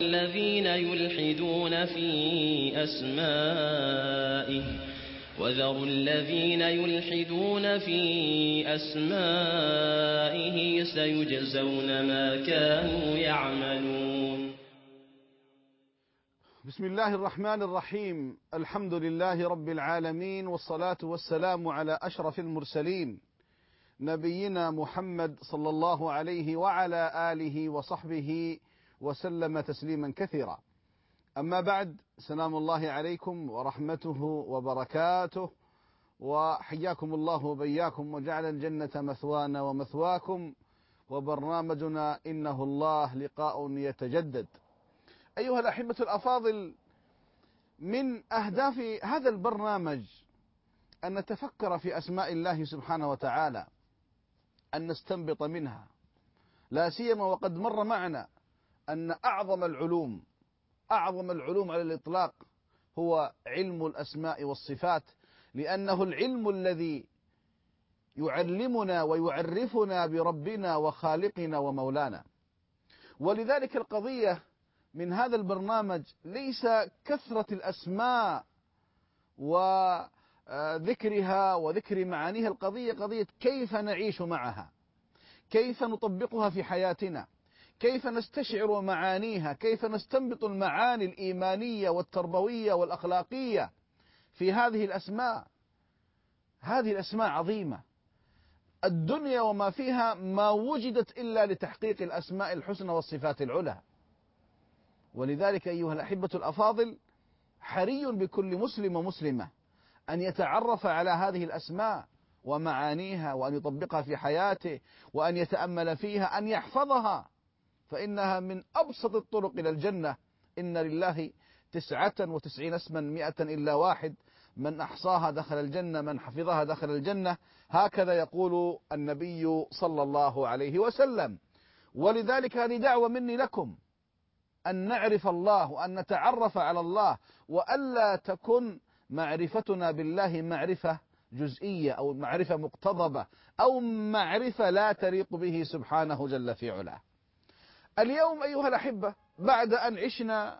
الذين يلحدون في أسمائه وذروا الذين يلحدون في أسمائه سيجزون ما كانوا يعملون. بسم الله الرحمن الرحيم. الحمد لله رب العالمين، والصلاة والسلام على أشرف المرسلين نبينا محمد صلى الله عليه وعلى آله وصحبه وسلم تسليما كثيرا. أما بعد، سلام الله عليكم ورحمته وبركاته، وحياكم الله وبياكم، وجعل الجنة مثوانا ومثواكم، وبرنامجنا إنه الله لقاء يتجدد. أيها الأحبة الأفاضل، من أهداف هذا البرنامج أن نتفكر في أسماء الله سبحانه وتعالى، أن نستنبط منها، لا سيما وقد مر معنا أن أعظم العلوم على الإطلاق هو علم الأسماء والصفات، لأنه العلم الذي يعلمنا ويعرفنا بربنا وخالقنا ومولانا. ولذلك القضية من هذا البرنامج ليس كثرة الأسماء وذكرها وذكر معانيها، القضية قضية كيف نعيش معها، كيف نطبقها في حياتنا، كيف نستشعر معانيها، كيف نستنبط المعاني الإيمانية والتربوية والأخلاقية في هذه الأسماء. هذه الأسماء عظيمة، الدنيا وما فيها ما وجدت إلا لتحقيق الأسماء الحسنى والصفات العلى. ولذلك أيها الأحبة الأفاضل، حري بكل مسلم ومسلمة أن يتعرف على هذه الأسماء ومعانيها، وأن يطبقها في حياته، وأن يتأمل فيها، أن يحفظها، فإنها من أبسط الطرق إلى الجنة. إن لله 99 اسما 100 إلا واحد، من أحصاها دخل الجنة، من حفظها دخل الجنة، هكذا يقول النبي صلى الله عليه وسلم. ولذلك هذه دعوة مني لكم أن نعرف الله وأن نتعرف على الله، وألا تكن معرفتنا بالله معرفة جزئية أو معرفة مقتضبة أو معرفة لا تليق به سبحانه جل في علاه. اليوم أيها الأحبة، بعد أن عشنا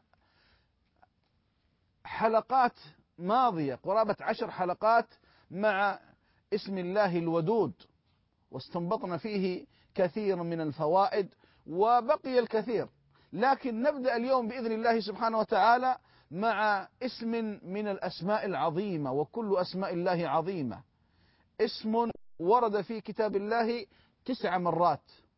حلقات ماضية قرابة 10 حلقات مع اسم الله الودود، واستنبطنا فيه كثير من الفوائد وبقي الكثير، لكن نبدأ اليوم بإذن الله سبحانه وتعالى مع اسم من الأسماء العظيمة، وكل أسماء الله عظيمة. اسم ورد في كتاب الله 9 مرات،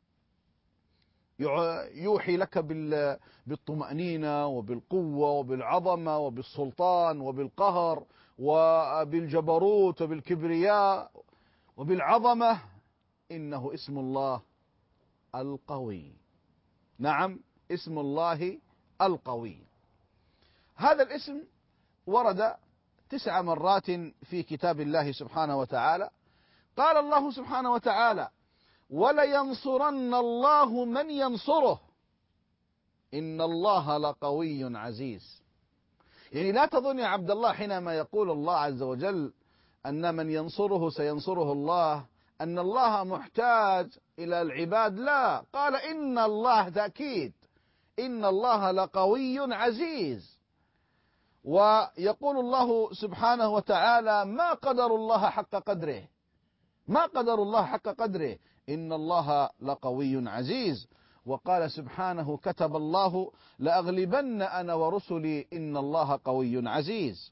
يوحي لك بالطمأنينة وبالقوة وبالعظمة وبالسلطان وبالقهر وبالجبروت وبالكبرياء وبالعظمة. إنه اسم الله القوي. نعم، اسم الله القوي. هذا الاسم ورد 9 مرات في كتاب الله سبحانه وتعالى. قال الله سبحانه وتعالى: ولينصرن الله من ينصره إن الله لقوي عزيز. يعني لا تظن يا عبد الله حينما يقول الله عز وجل أن من ينصره سينصره الله أن الله محتاج إلى العباد، لا، قال إن الله، تأكيد، إن الله لقوي عزيز. ويقول الله سبحانه وتعالى: ما قدر الله حق قدره، ما قدر الله حق قدره، إن الله لقوي عزيز. وقال سبحانه: كتب الله لأغلبن أنا ورسلي إن الله قوي عزيز.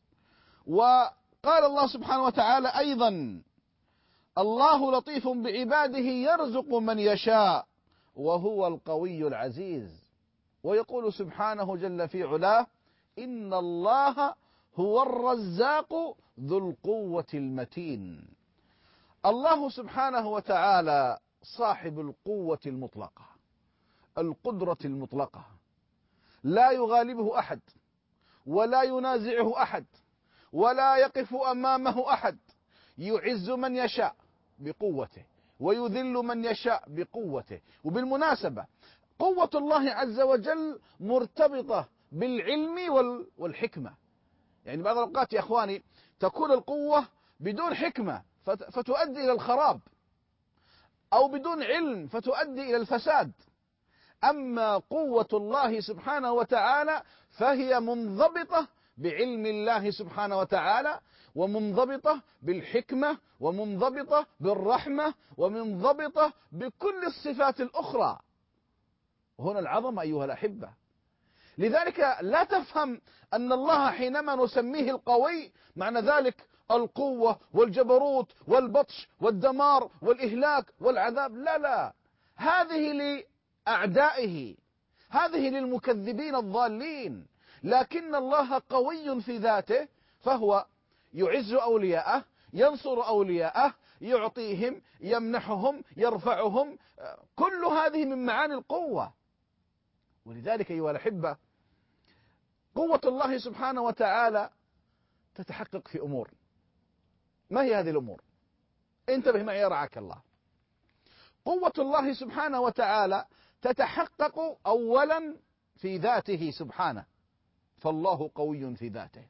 وقال الله سبحانه وتعالى أيضا: الله لطيف بعباده يرزق من يشاء وهو القوي العزيز. ويقول سبحانه جل في علاه: إن الله هو الرزاق ذو القوة المتين. الله سبحانه وتعالى صاحب القوة المطلقة، القدرة المطلقة، لا يغالبه أحد، ولا ينازعه أحد، ولا يقف أمامه أحد. يعز من يشاء بقوته، ويذل من يشاء بقوته. وبالمناسبة، قوة الله عز وجل مرتبطة بالعلم والحكمة. يعني بعض الأوقات يا أخواني تكون القوة بدون حكمة فتؤدي إلى الخراب، أو بدون علم فتؤدي إلى الفساد. أما قوة الله سبحانه وتعالى فهي منضبطة بعلم الله سبحانه وتعالى، ومنضبطة بالحكمة، ومنضبطة بالرحمة، ومنضبطة بكل الصفات الأخرى. هنا العظمة أيها الأحبة. لذلك لا تفهم أن الله حينما نسميه القوي معنى ذلك القوة والجبروت والبطش والدمار والإهلاك والعذاب، لا لا، هذه لأعدائه، هذه للمكذبين الضالين. لكن الله قوي في ذاته، فهو يعز أولياءه، ينصر أولياءه، يعطيهم، يمنحهم، يرفعهم، كل هذه من معاني القوة. ولذلك أيها الأحبة قوة الله سبحانه وتعالى تتحقق في أمور. ما هي هذه الأمور؟ انتبه معي رعاك الله. قوة الله سبحانه وتعالى تتحقق أولا في ذاته سبحانه، فالله قوي في ذاته.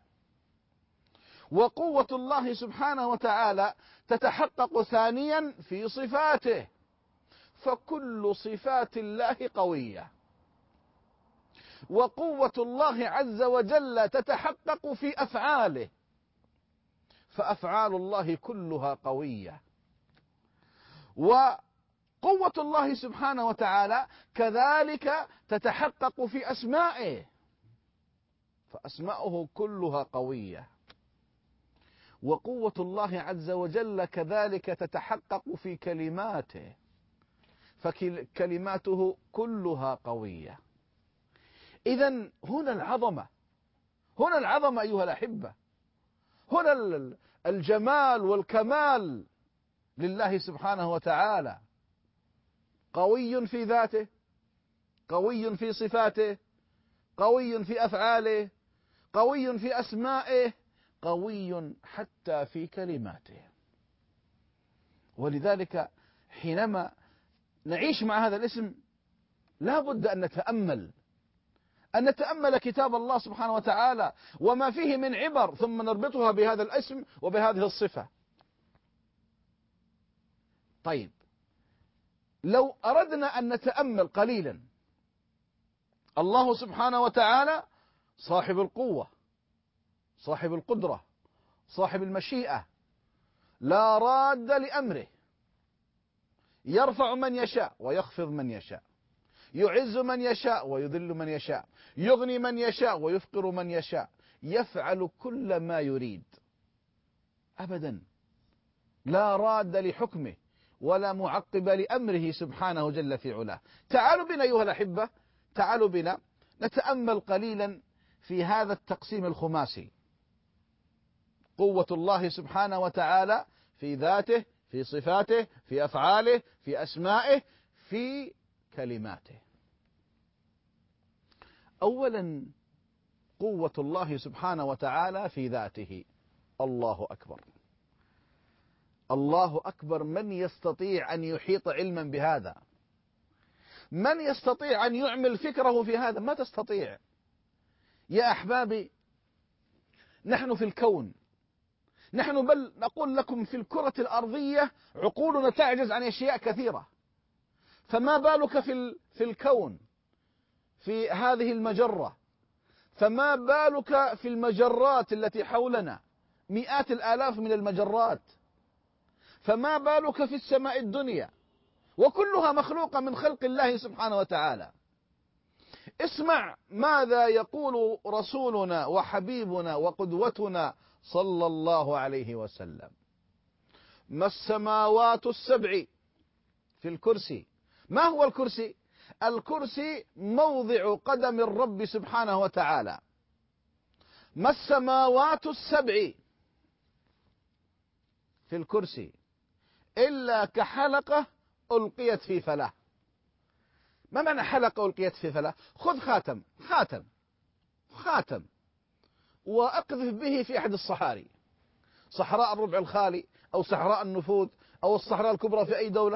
وقوة الله سبحانه وتعالى تتحقق ثانيا في صفاته، فكل صفات الله قوية. وقوة الله عز وجل تتحقق في أفعاله، فأفعال الله كلها قوية. وقوة الله سبحانه وتعالى كذلك تتحقق في أسمائه، فأسماؤه كلها قوية. وقوة الله عز وجل كذلك تتحقق في كلماته، فكلماته كلها قوية. إذن هنا العظمة، هنا العظمة أيها الأحبة، هنا الجمال والكمال لله سبحانه وتعالى. قوي في ذاته، قوي في صفاته، قوي في أفعاله، قوي في أسمائه، قوي حتى في كلماته. ولذلك حينما نعيش مع هذا الاسم لا بد أن نتأمل كتاب الله سبحانه وتعالى وما فيه من عبر، ثم نربطها بهذا الاسم وبهذه الصفة. طيب، لو أردنا أن نتأمل قليلا، الله سبحانه وتعالى صاحب القوة، صاحب القدرة، صاحب المشيئة، لا راد لأمره، يرفع من يشاء ويخفض من يشاء، يعز من يشاء ويذل من يشاء، يغني من يشاء ويفقر من يشاء، يفعل كل ما يريد أبدا، لا راد لحكمه ولا معقب لأمره سبحانه جل في علاه. تعالوا بنا أيها الأحبة، تعالوا بنا نتأمل قليلا في هذا التقسيم الخماسي: قوة الله سبحانه وتعالى في ذاته، في صفاته، في أفعاله، في أسمائه، في كلماته. أولا قوة الله سبحانه وتعالى في ذاته. الله أكبر، الله أكبر. من يستطيع أن يحيط علما بهذا؟ من يستطيع أن يعمل فكره في هذا؟ ما تستطيع يا أحبابي. نحن في الكون، نحن بل نقول لكم في الكرة الأرضية عقولنا تعجز عن أشياء كثيرة، فما بالك في الكون، في هذه المجرة، فما بالك في المجرات التي حولنا، مئات الآلاف من المجرات، فما بالك في السماء الدنيا، وكلها مخلوقة من خلق الله سبحانه وتعالى. اسمع ماذا يقول رسولنا وحبيبنا وقدوتنا صلى الله عليه وسلم: ما السماوات السبع في الكرسي. ما هو الكرسي؟ الكرسي موضع قدم الرب سبحانه وتعالى. ما السماوات السبع في الكرسي إلا كحلقة ألقيت في فلاة. ما معنى حلقة ألقيت في فلاة؟ خذ خاتم وأقذف به في أحد الصحاري، صحراء الربع الخالي أو صحراء النفوذ أو الصحراء الكبرى في أي دولة،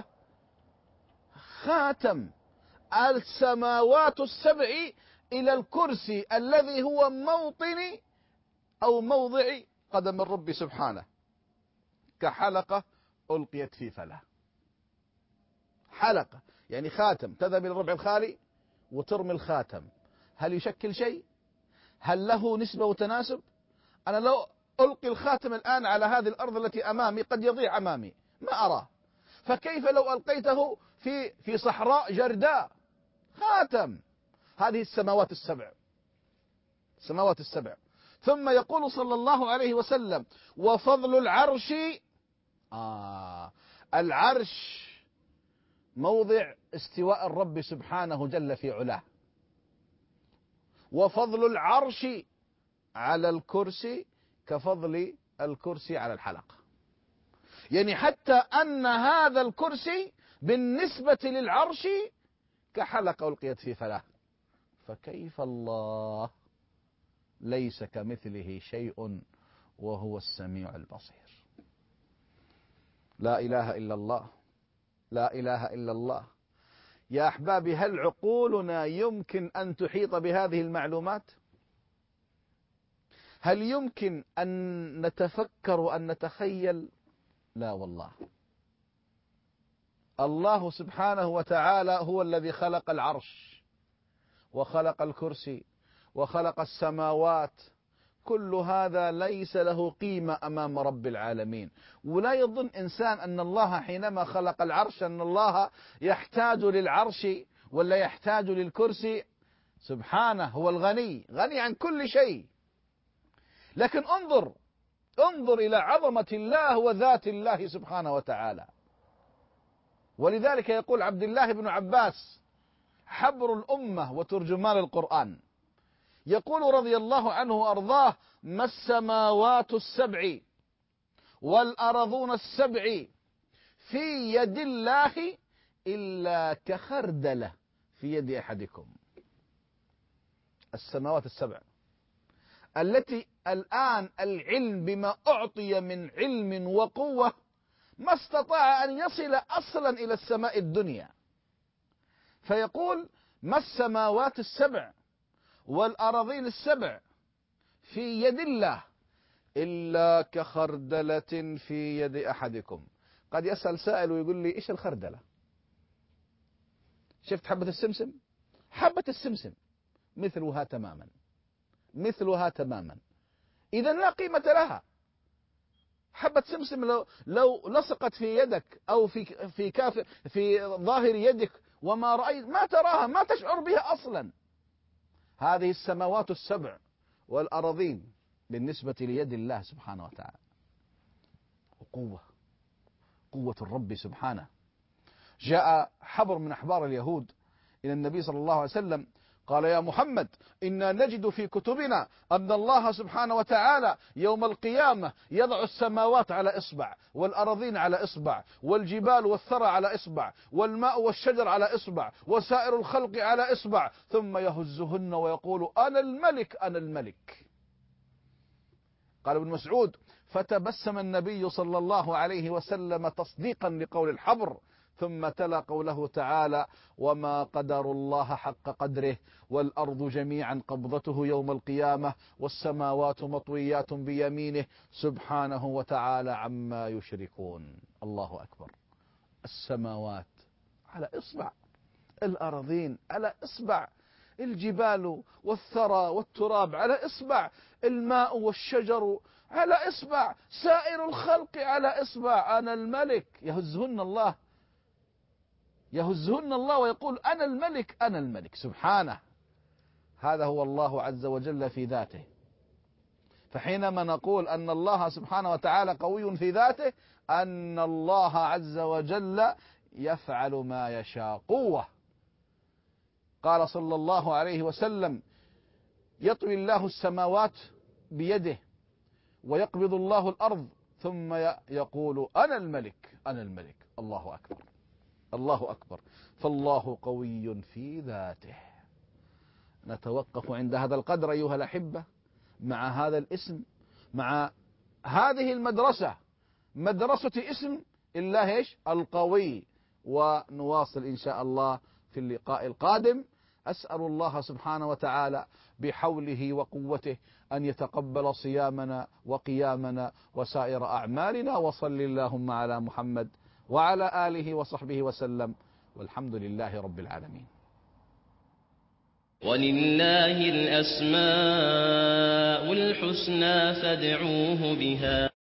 خاتم السماوات السبع إلى الكرسي الذي هو موطن أو موضع قدم الرب سبحانه، كحلقة ألقيت في فلاة. حلقة يعني خاتم تذهب إلى الربع الخالي وترمي الخاتم، هل يشكل شيء؟ هل له نسبة وتناسب؟ أنا لو ألقي الخاتم الآن على هذه الأرض التي أمامي قد يضيع أمامي ما أراه، فكيف لو ألقيته في صحراء جرداء؟ خاتم. هذه السماوات السبع، السماوات السبع. ثم يقول صلى الله عليه وسلم: وفضل العرش، العرش موضع استواء الرب سبحانه جل في علاه، وفضل العرش على الكرسي كفضل الكرسي على الحلقة. يعني حتى أن هذا الكرسي بالنسبة للعرش كحلقة ألقيت في فلاة، فكيف الله؟ ليس كمثله شيء وهو السميع البصير. لا إله إلا الله، لا إله إلا الله. يا أحبابي، هل عقولنا يمكن أن تحيط بهذه المعلومات؟ هل يمكن أن نتفكر وأن نتخيل؟ لا والله. الله سبحانه وتعالى هو الذي خلق العرش وخلق الكرسي وخلق السماوات، كل هذا ليس له قيمة أمام رب العالمين. ولا يظن إنسان أن الله حينما خلق العرش أن الله يحتاج للعرش ولا يحتاج للكرسي. سبحانه، هو الغني، غني عن كل شيء. لكن انظر إلى عظمة الله وذات الله سبحانه وتعالى. ولذلك يقول عبد الله بن عباس حبر الأمة وترجمان القرآن، يقول رضي الله عنه وأرضاه: ما السماوات السبع والأرضون السبع في يد الله إلا كخردلة في يد أحدكم. السماوات السبع التي الآن العلم بما أعطي من علم وقوة ما استطاع أن يصل أصلا إلى السماء الدنيا، فيقول: ما السماوات السبع والأراضين السبع في يد الله إلا كخردلة في يد أحدكم. قد يسأل سائل ويقول لي: إيش الخردلة؟ شفت حبة السمسم؟ حبة السمسم مثلها تماما، مثلها تماما. إذا لا قيمة لها. حبة سمسم لو لصقت في يدك أو في ظاهر يدك وما رأيت، ما تراها، ما تشعر بها أصلا. هذه السماوات السبع والأراضين بالنسبة ليد الله سبحانه وتعالى، قوة الرب سبحانه. جاء حبر من أحبار اليهود إلى النبي صلى الله عليه وسلم قال: يا محمد، إنا نجد في كتبنا أن الله سبحانه وتعالى يوم القيامة يضع السماوات على إصبع، والأراضين على إصبع، والجبال والثرى على إصبع، والماء والشجر على إصبع، وسائر الخلق على إصبع، ثم يهزهن ويقول: أنا الملك، أنا الملك. قال ابن مسعود: فتبسم النبي صلى الله عليه وسلم تصديقا لقول الحبر، ثم تلا قوله تعالى: وما قدر الله حق قدره والأرض جميعا قبضته يوم القيامة والسماوات مطويات بيمينه سبحانه وتعالى عما يشركون. الله أكبر. السماوات على إصبع، الأراضين على إصبع، الجبال والثرى والتراب على إصبع، الماء والشجر على إصبع، سائر الخلق على إصبع. أنا الملك. يهزهن الله ويقول: أنا الملك، أنا الملك. سبحانه. هذا هو الله عز وجل في ذاته. فحينما نقول أن الله سبحانه وتعالى قوي في ذاته، أن الله عز وجل يفعل ما يشاء. قوة. قال صلى الله عليه وسلم: يطوي الله السماوات بيده ويقبض الله الأرض ثم يقول: أنا الملك، أنا الملك. الله أكبر، الله أكبر. فالله قوي في ذاته. نتوقف عند هذا القدر أيها الأحبة، مع هذا الاسم، مع هذه المدرسة، مدرسة اسم الله إيش؟ القوي. ونواصل إن شاء الله في اللقاء القادم. أسأل الله سبحانه وتعالى بحوله وقوته أن يتقبل صيامنا وقيامنا وسائر أعمالنا، وصل اللهم على محمد وعلى آله وصحبه وسلم، والحمد لله رب العالمين. ولله الأسماء الحسنى فادعوه بها